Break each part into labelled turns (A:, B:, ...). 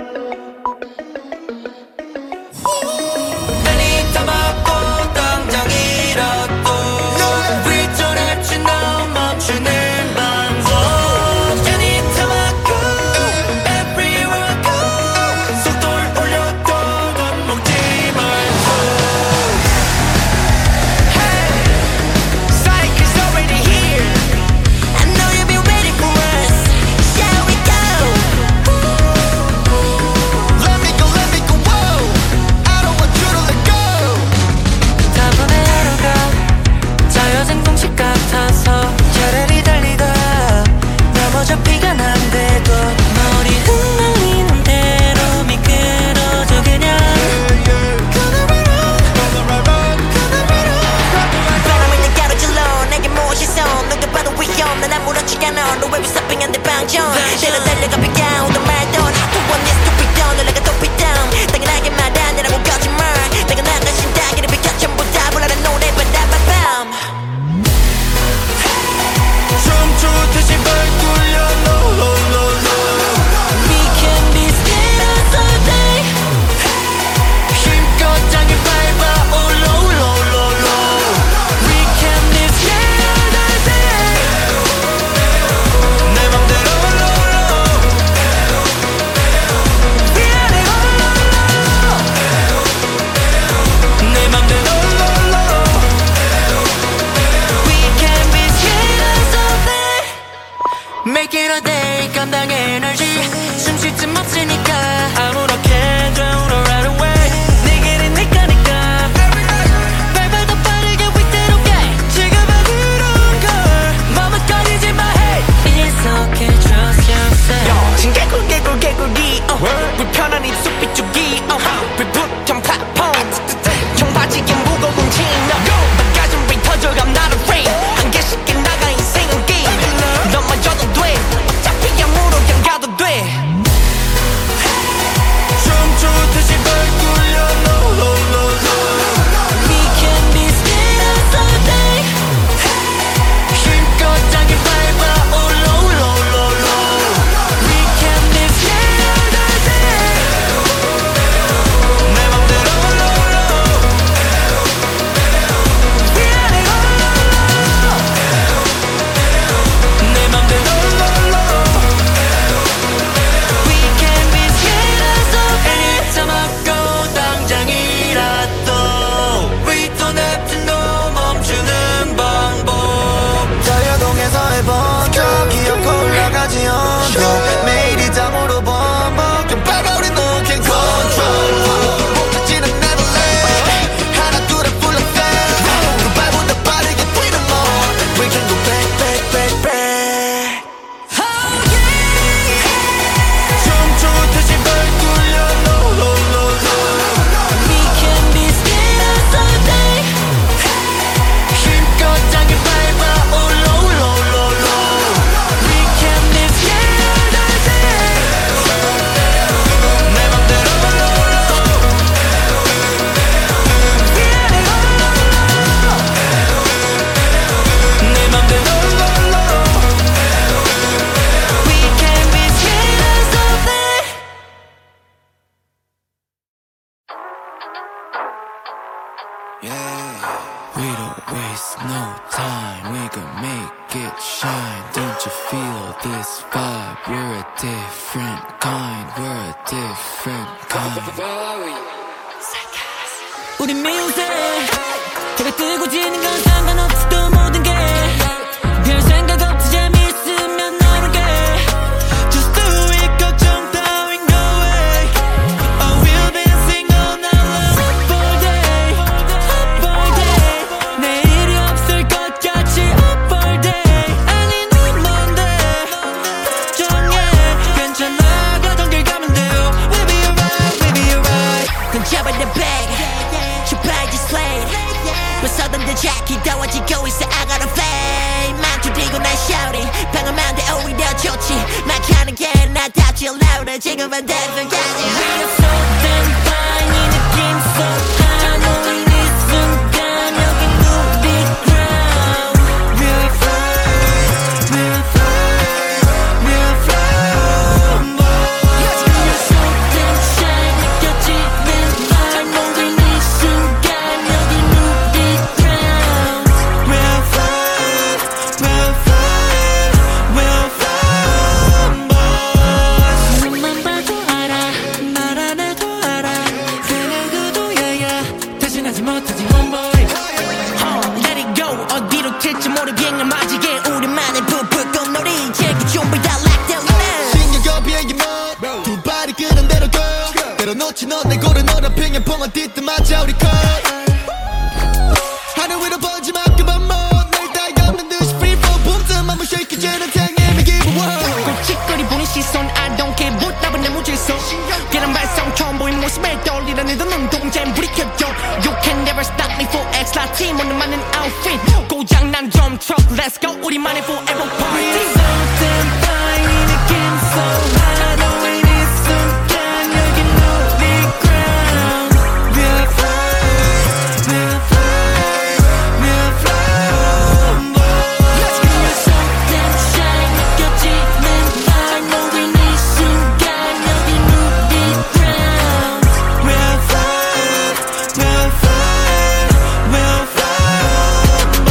A: 우리 미우새 해가 뜨고 지는 건 상관없어 또 모든 게 별 생각 없이 재미있으면 너를 게 Just do it 걱정 따윈 no way I will dancing all night long up all day up all day 내일이 없을 것 같이 up all day 아니 넌 뭔데 걱정해 괜찮아 가던 길 가면 돼요 We'll be alright we'll be alright 넌 잡아 내 bag 벌써 던져자 기다워지고 있어 I got a flame 맘투리고 난 shouting 방어만 돼 오히려 좋지 막 하는 게 나답지 louder 지금은 대표까지 We are so damn fine 이 느낌 so high 너의 이 순간 여긴 우리 ground We'll fly We'll fly We'll fly We are so damn
B: 열어놓지 넌 내 고른 너란 빙의 뻥은 뒤뜰맞아 우리 컷 하늘 위로 번지만큼만 널 따위없는 듯이 free fall 붐뜸 한번 shake it 쟤는 당해미 give a world
A: 꼴찌거리 보는 시선 I don't care 못답은 내 무질서 계란 발성 처음 보인 모습에 떠올리던 애도 눈동자엔 불이 켜져 You can never stop me for X 라팀 오늘 많은 outfit 고장난 drum truck let's go 우리만의 forever party We're so damn fine 이 느낌 so high 너의 이 순간 여긴 우리 ground We're fly We're fly We're fly Let's go We're so damn shy 느껴지는 말 너의 이 순간 여긴 우리 ground We're fly We're fly We're fly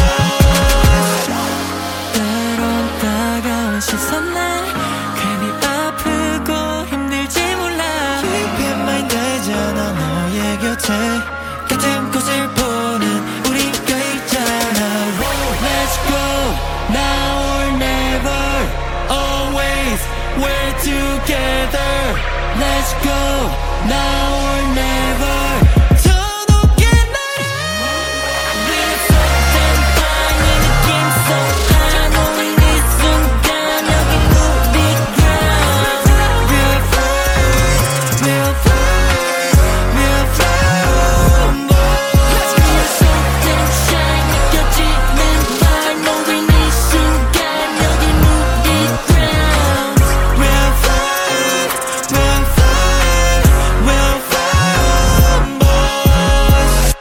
A: 때론 다가온 시선에 괜히 아프고 힘들지 몰라 Keep in mind 되잖아 너의 곁에 같은 곳을 보는 우리가 있잖아 Let's go now or never Always we're together Let's go now or never 더 높게 날아 We're so damn fine 이 느낌 so high 너의 이 순간 여긴 우리 ground We're fly We're fly We're fly Let's go We're so damn shy 느껴지는 말 너의 이 순간 여긴 우리 ground We're fly We're fly We're fly boys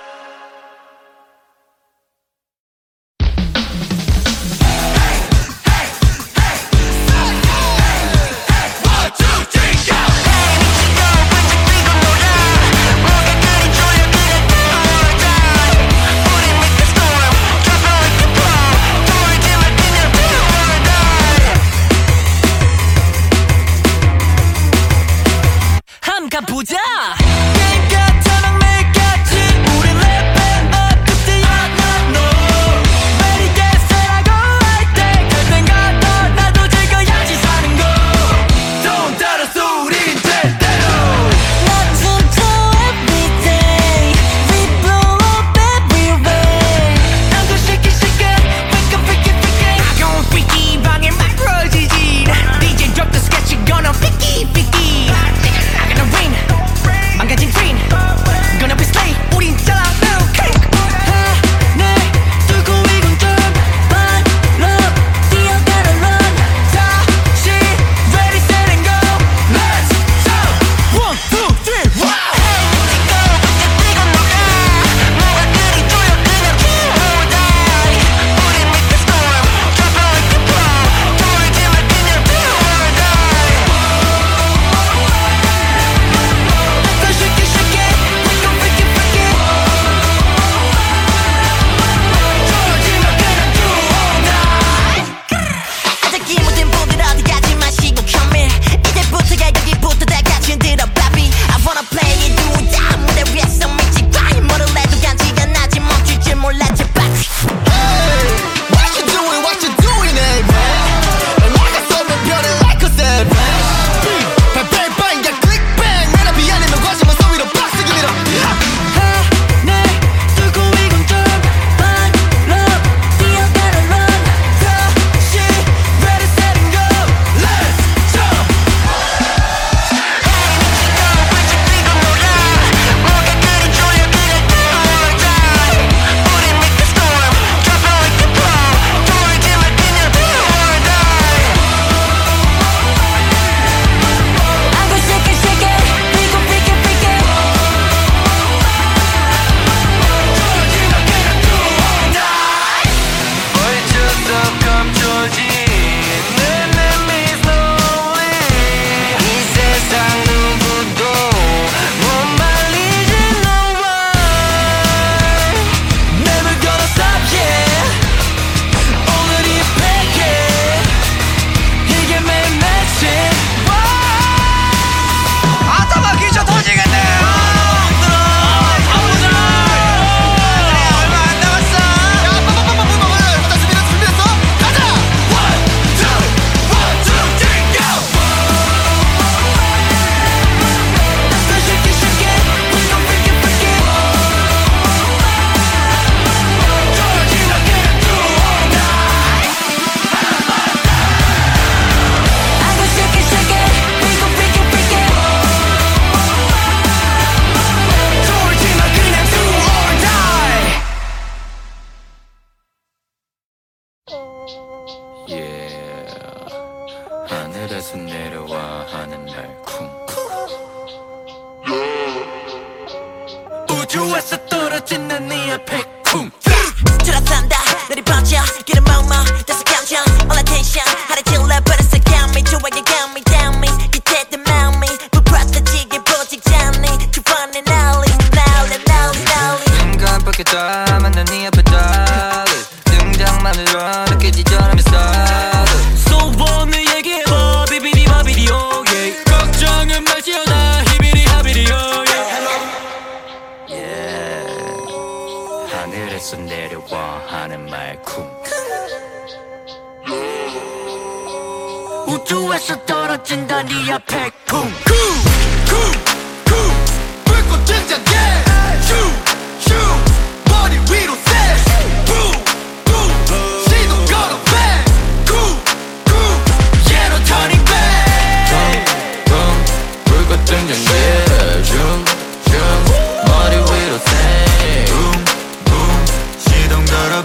A: 함 가보자 게임 같아 막 매일같이 우린 level up 그때야 너 Ready get set I go right there 갈 땐가 더 나도 즐겨야지 사는 거 Don't 따라서 우린 제대로 Nothing to every day We blow up everywhere I'm gon' shake it shake it Wake up freaky freaky I gon' freaky 방에 막 부러지지 DJ drop the sketch you gonna freaky freaky I gotta win 우주에서 떨어진 난 네 앞에 쿵
C: 들어선다 너리 번져 길은 멍멍 다시 감정 all attention 하루 질러 버렸어 got me 좋아해 got me down me 기대된 마음이 부풀어지게 보지 않니 주번에 난리 난리 난리 난리
D: 눈 깜빡이 담아 난 네 앞에 달리 등장만으로 느껴지죠 남의 스타일
A: 소원을 얘기해봐 비비디 바비디오 yeah. 걱정은 말지어다 히비리 하비리오
D: yeah. 하늘에서 내려와 하는 말 쿵
A: 우주에서 떨어진다 네 앞에 쿵
B: 불꽃 등장해 슈슈 머리 위로 셋 붐붐 시동 걸어 쿵쿵 yeah no turning back
D: 불꽃 등장해 슝슝 머리 위로 새
B: 붐붐 시동 걸어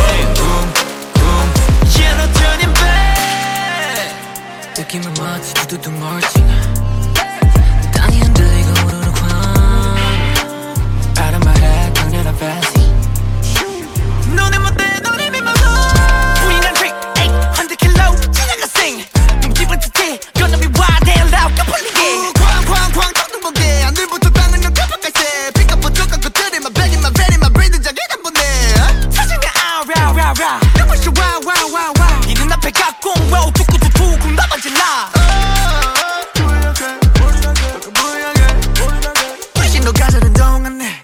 B: 쿵쿵 yeah no turning back
A: 느낌은 마치 두두두 멀칭 땅이 흔들리고 우르르 광 바람 아래 강렬한 fancy 눈에 못대 눈이 미망도 우리는 트릭 800km 지나가 sing 눈집은 듯해 gonna be wild and loud 까불리게
B: 쾅쾅쾅 텅텅보게 하늘부터 땅은 영 깜빡갈새 픽업 부족한 것들이 my belly my belly my brain 등장해 단번에
A: 사진가 아우라우라우라 눈부셔 와와와와 이 눈앞에 갖고 와우 툭툭툭툭 나만질라 불신 너 가자는 동안에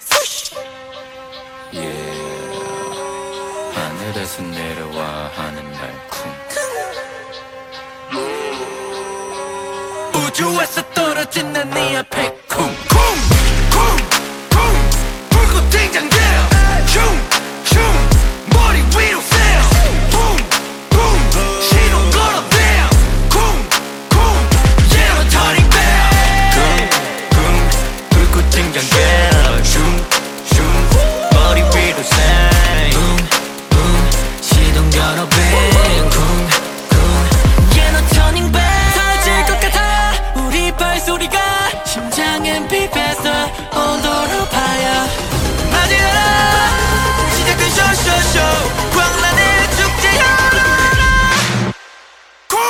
D: 하늘에서 내려와 하는 말 쿵
A: 우주에서 떨어진 난 네 앞에 쿵
B: 쿵쿵쿵 불꽃 등장해 슝슝 머리 위로 새 붐붐 시동 걸어 쿵쿵 yeah no turning back
D: 쿵쿵 불꽃 등장해 슝슝 머리 위로 새
A: 시동 걸어 쿵쿵 yeah no turning back 터질 것 같아 우리 발소리가 심장은 비벼서 온도로 파여
B: 맞이해라 시작된 쇼쇼쇼 광란의 축제야 쿵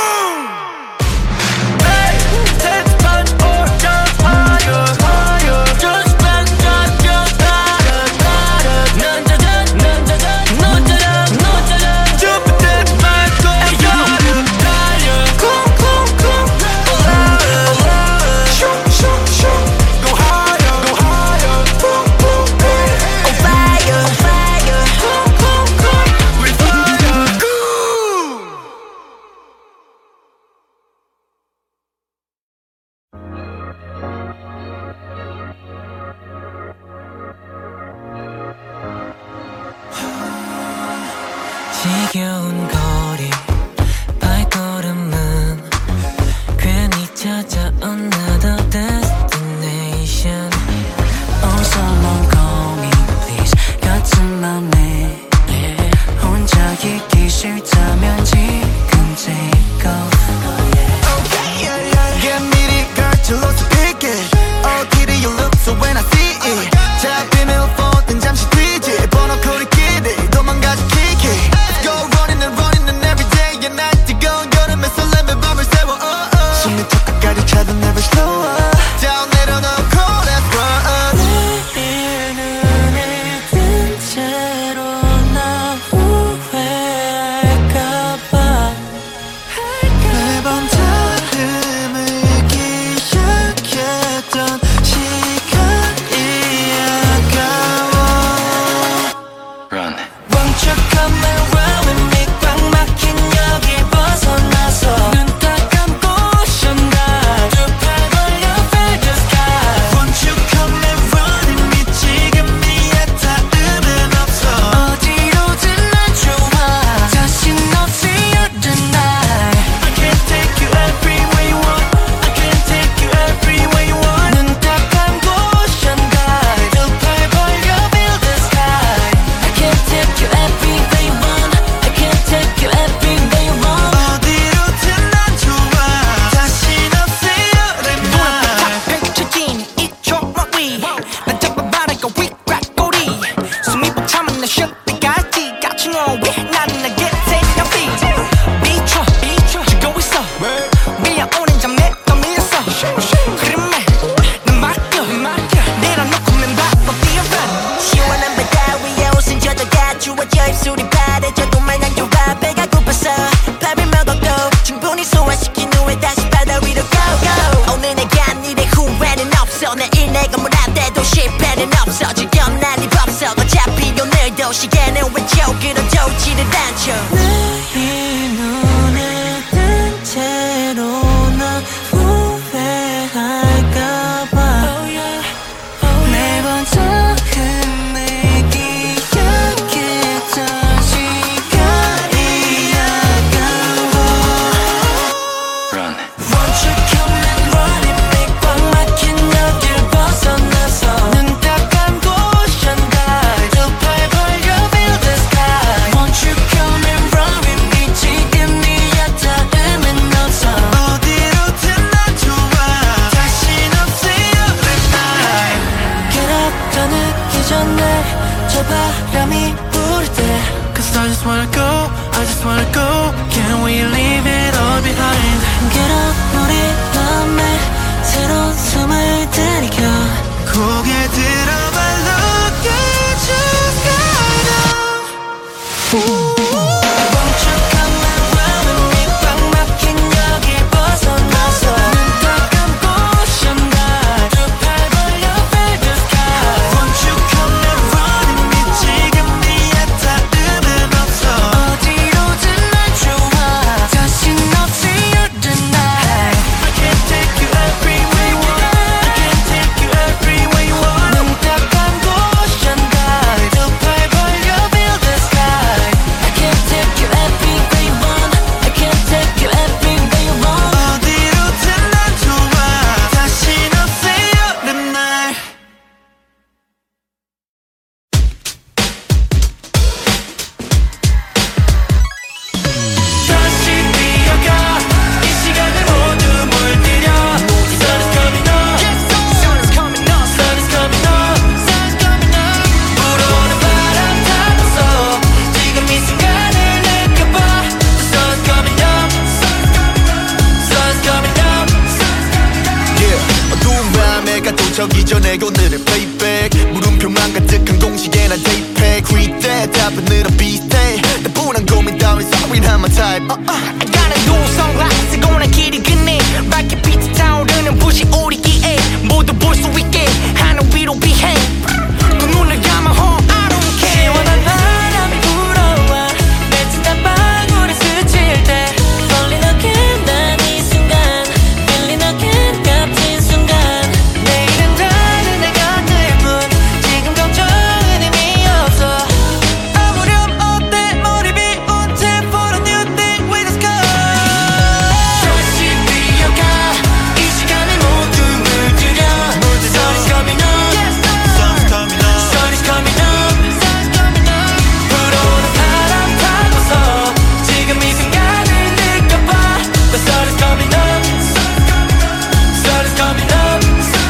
A: Let's burn or just fire Just burn, just fire 넌 짜잔, 넌 짜잔, 넌 짜잔, 넌 짜잔
B: Jump that mic on
A: 달려 쿵쿵쿵
B: 슝슝슝 Go higher go higher 쿵쿵쿵
C: on fire on fire
B: We fire 쿵
A: 지겨운 거리 발걸음은 괜히 찾아온 another destination Oh so long call me please 같은 맘에 혼자 있기 싫다면 지금 take off
B: Get 미리 걸쳐서 pick it 어디를 you look so when I see it 잡히면 phone 잠시 뒤지 번호 코리끼리 도망가지 kick it Let's go running and every day and night 뜨거운 여름에 설렘의 밤을 새워 숨이 턱까지 차도 never slow up
C: 내일은 없어질 건 난리 없어 어차피 오늘도 시계는 왼쪽으로 돌지를 않죠
A: 내일 눈에 뜬 채로 나 후회할까봐 매번 적은 내 기억에 저 시간이 아까워
D: Run.
A: Won't you come and run it me 꽉 막힌 여길 벗어나서 눈 딱 감고 ocean dive 두 팔 벌려 feel the sky Won't you come and run with me 지금 네야 닿으면 없어 어디로든 난 좋아 다신 없어요 that night Get up 더 늦기 전에 저 바람이 부를 때 Cause I just wanna go I just wanna go Can we leave it all behind Get up 우리 맘에 새로운 숨을 들이켜 고개 들어봐 Look at you sky now Won't you come and run with me 꽉 막힌 여길 벗어나서 눈 딱 감고 ocean dive 두 팔 벌려 feel the sky Won't you come and run with me 지금 네야 닿으면 없어 어디로든 난 좋아 다신 없어요 tonight I can't take you everywhere you want I can't take you everywhere you want 눈 딱 감고 ocean dive 두 팔 벌려 feel the sky I can't take you everywhere you want I can't take you everywhere you want 어디로든 난 좋아 다신 없어요 tonight 다시 뛰어가 이 시간을 모두 물들여 Sun is coming up Sun is coming up Sun is coming up Sun is coming up 불어오는 바람 타고서 지금 이 순간을 느껴봐 The sun is coming up Sun is coming up
B: Yeah, 어두운 밤에 가도저기 전에 오늘의 playback 물음표만 가득한 공식에 난 대입해 Read that 답은 비슷해 나분한 고민 따윈 sorry not my type
C: I got a new sunglasses 고난 길이 끝내 밝게 빛이 타오르는 불씨 오리기에 모두 볼 수 있게 하늘 위로 비행 또 눈을 감아 home I don't care
A: 시원한 바람이 불어와 맺힌 방울이 스칠 때 Falling again 난 이 순간 Feeling again 값진 순간 내일은 다른 내 곁일 뿐 지금 걱정은 의미 없어 아무렴 어때 머리 비운 채 For a new thing with the sky 다시 뛰어가 이 시간을 모두 물들여 The sun is coming up
B: Sun is coming up
A: Sun is coming up 불어오는 바람 타고서 지금 이 순간을 느껴봐 The sun is coming up Sun is coming up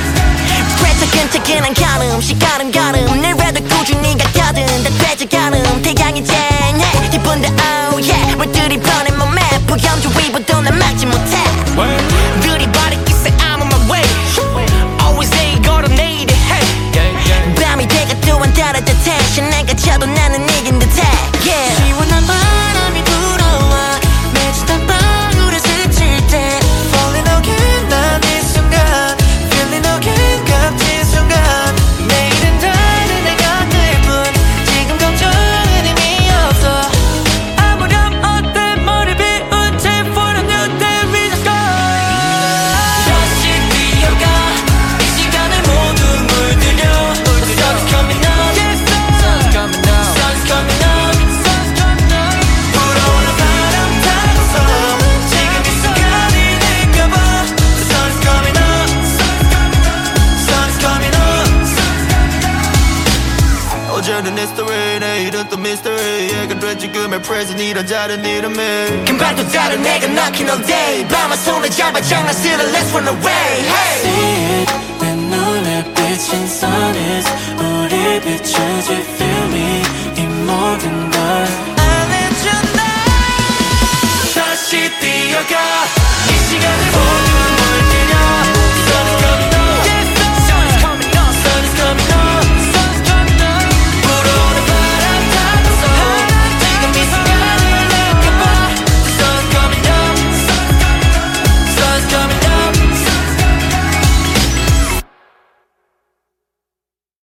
C: 끈적끈적한 걸음 시가름 걸음 내래도 꾸준히 같거든 다 되져가는 태양이 쨍해 기분도 oh yeah 물들이 뻔해 몸에 폭염 주위부터 난 막지 못해 들이버리 기세 I'm on my way Always say 걸어내일이 hey 밤이 돼가 또한 떨어져 텐션 내가 쳐도 나는 이긴 듯해 yeah
A: 시원한 바람이 불어와 맺힌 방울에 스칠 때 Falling again 난 이 순간 Feeling again 값진 순간 내일은 다른 내 곁일 뿐 지금 걱정은 의미 없어 아무렴 어때 머리 비운 채 For a new day with the sky 다시 뛰어가 이 시간을 모두 물들여 The sun is coming up Sun is coming up Sun is coming up 불어오는 바람 타고서 지금 이 순간을 느껴봐 The sun is coming up Sun is coming up
B: 어제는 history 내일은 또 mystery 얘가 돼 지금의 present 이런 다른 이름이
C: 금방 또 다른 내가 knocking all day 밤한 손을 잡아 장난스러 let's run away hey